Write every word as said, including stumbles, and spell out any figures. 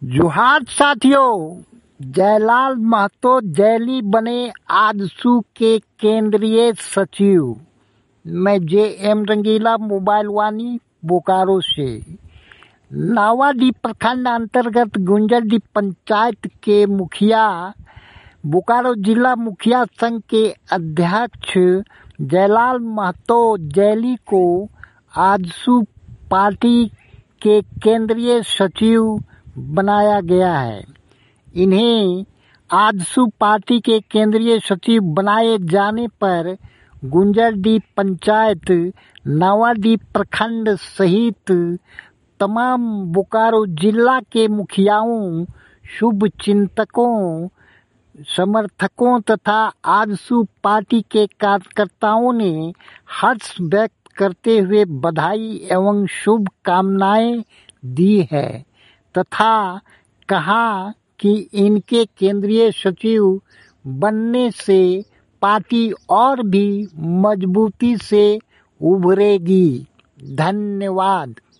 जोहार साथियों, जयलाल महतो जैली बने आजसू के केंद्रीय सचिव। मैं जे एम रंगीला, मोबाइल वानी, बोकारो से। नावाडीह प्रखंड अंतर्गत गुंजरडीह पंचायत के मुखिया, बोकारो जिला मुखिया संघ के अध्यक्ष जयलाल महतो जैली को आजसू पार्टी के केंद्रीय सचिव बनाया गया है। इन्हें आजसू पार्टी के केंद्रीय सचिव बनाए जाने पर गुंजरडीह पंचायत, नावाडीह प्रखंड सहित तमाम बोकारो जिला के मुखियाओं, शुभ चिंतकों, समर्थकों तथा आजसू पार्टी के कार्यकर्ताओं ने हर्ष व्यक्त करते हुए बधाई एवं शुभकामनाएं दी है तथा कहा कि इनके केंद्रीय सचिव बनने से पार्टी और भी मजबूती से उभरेगी। धन्यवाद।